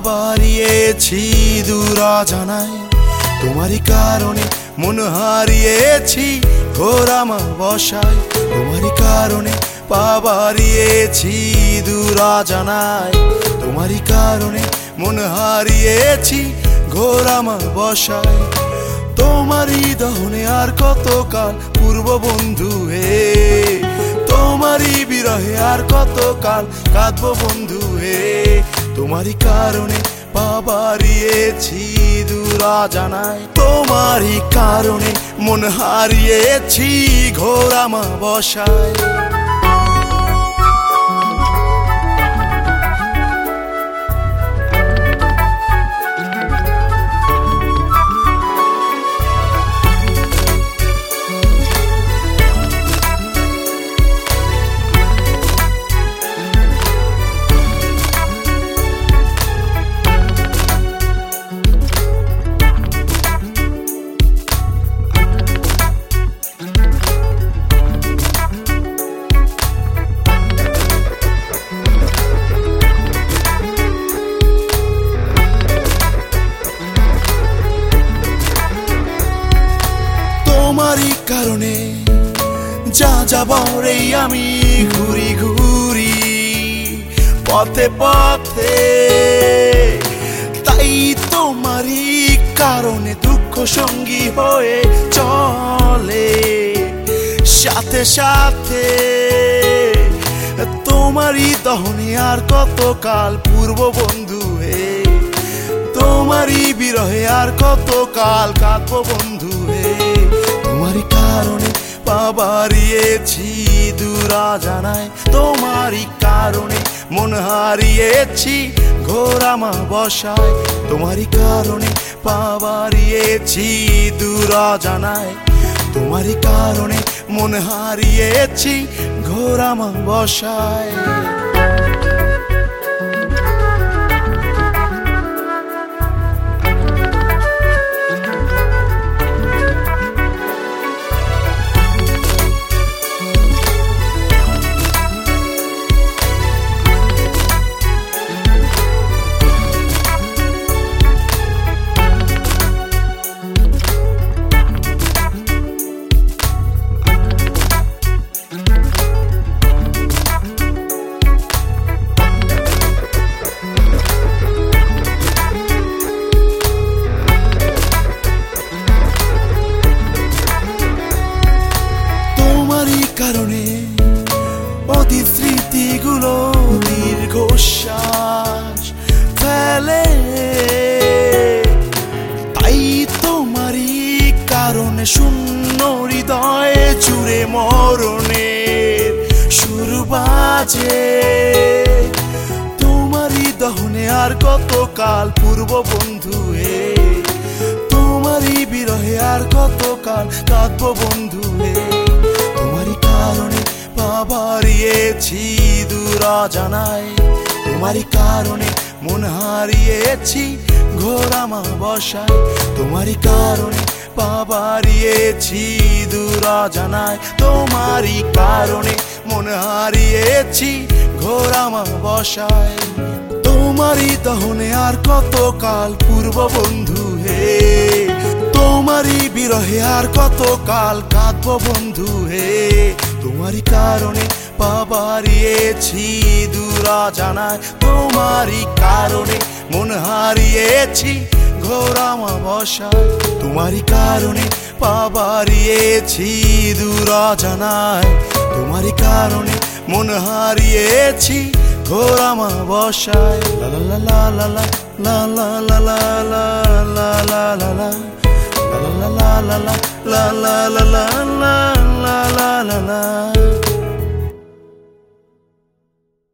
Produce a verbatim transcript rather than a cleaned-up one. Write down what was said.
বাড়িয়েছি দূর অজানায়, তোমারই কারণে মন হারিয়েছি ঘোর আমাবস্যায়। তোমারই কারণে পা বাড়িয়েছি দূর অজানায়, তোমারই কারণে মন হারিয়েছি ঘোর আমাবস্যায়। তোমারই দহনে আর কতকাল পূর্ব বন্ধু হে, তোমারই বিরহে আর কতকাল কাঁদবো বন্ধু হে। তোমারই কারণে পা বাড়িয়েছি দূর অজানায়, তোমারই কারণে মন হারিয়েছি ঘোর আমাবস্যায়। তোমারই কারণে যা যাবরে আমি ঘুরি ঘুরি পথে পথে, তাই তোমারই কারণে দুঃখ সঙ্গী হয়ে চলে সাথে সাথে। তোমারই দহনে আর কতকাল পূর্ব বন্ধু হে, তোমারই বিরহে আর কতকাল কাঁদবো বন্ধু হে। তোমারই কারণে পা বাড়িয়েছি দূর অজানায়, তোমারই কারণে মন হারিয়েছি ঘোর আমাবস্যায়। তোমারই কারণে পা বাড়িয়েছি দূর অজানায়, তোমারই কারণে মন হারিয়েছি ঘোর আমাবস্যায়। কারণে অতীত স্মৃতিগুলো দীর্ঘশ্বাস ফেলে, তাই তোমারই কারণে শূন্য হৃদয়ে জুড়ে মরণের সুর বাজে। তোমারই দহনে আর কতকাল পূর্ব বন্ধু হে, তোমারই বিরহে আর কতকাল কাঁদবো বন্ধু হে। তোমারই কারণে পা বাড়িয়েছি দূর অজানায়, তোমারই কারণে মন হারিয়েছি ঘোর আমাবস্যায়। তোমারই কারণে পা বাড়িয়েছি দূর অজানায়, তোমারই কারণে মন হারিয়েছি ঘোর আমাবস্যায়। তোমারই দহনে আর কতকাল পূর্ব বন্ধু হে, তোমারই বিরহে আর কতকাল কাঁদবো বন্ধু হে। তোমারই কারণে পা বাড়িয়েছি দূর অজানায়, তোমারই কারণে মন হারিয়েছি ঘোর আমাবস্যায়। তোমারই কারণে পা বাড়িয়েছি দূর অজানায়, তোমারই কারণে মন হারিয়েছি ঘোর আমাবস্যায়। লা লা লা লা লা লা লা লা লা লা লা লা লা লা la la la la la la la la la la la la